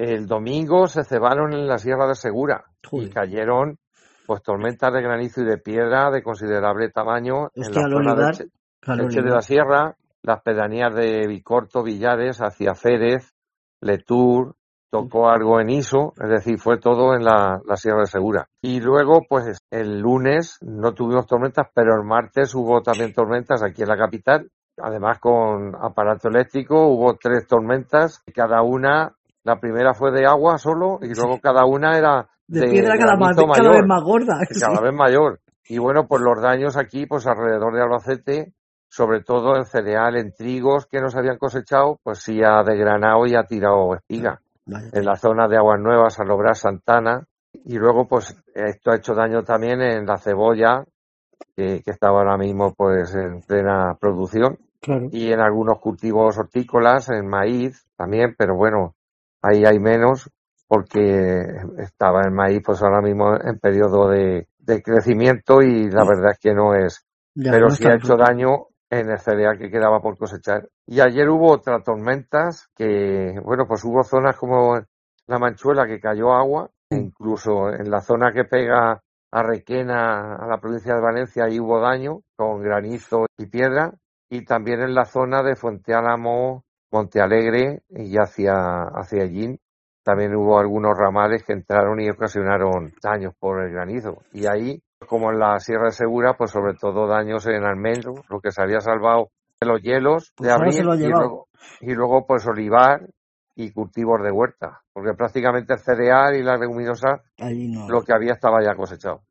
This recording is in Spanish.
El domingo se cebaron en la Sierra de Segura y Joder. cayeron pues tormentas de granizo y de piedra de considerable tamaño en Hostia, la al zona de olivar. Al Elche de la olivar. Sierra, las pedanías de Bicorto, Villares, hacia Férez, Letur, tocó algo en Iso, es decir, fue todo en la Sierra de Segura. Y luego, pues el lunes no tuvimos tormentas, pero el martes hubo también tormentas aquí en la capital. Además, con aparato eléctrico hubo 3 tormentas, cada una, la primera fue de agua solo y luego cada una era De de piedra granizo cada vez mayor, más gorda. Sí. cada vez mayor. Y bueno, pues los daños aquí, pues alrededor de Albacete, sobre todo en cereal, en trigos que no se habían cosechado, pues sí ha desgranado y ha tirado espiga. Vaya En tela. la zona de Aguas Nuevas, Salobras, Santana. Y luego, pues esto ha hecho daño también en la cebolla, que estaba ahora mismo pues en plena producción. Claro. Y en algunos cultivos hortícolas, en maíz también, pero bueno, ahí hay menos porque estaba el maíz pues ahora mismo en periodo de crecimiento y la verdad es que no es, Ya, pero no sí está ha el hecho fruto. daño en el cereal que quedaba por cosechar. Y ayer hubo otras tormentas que, bueno, pues hubo zonas como la Manchuela que cayó agua, e incluso en la zona que pega a Requena, a la provincia de Valencia, ahí hubo daño con granizo y piedra, y también en la zona de Fuente Álamo, Montealegre y hacia allí también hubo algunos ramales que entraron y ocasionaron daños por el granizo. Y ahí, como en la Sierra de Segura, pues sobre todo daños en almendro, lo que se había salvado de los hielos de Pues ahora se lo abril ha llevado. y luego pues olivar y cultivos de huerta, porque prácticamente el cereal y la leguminosa Allí no. lo que había estaba ya cosechado.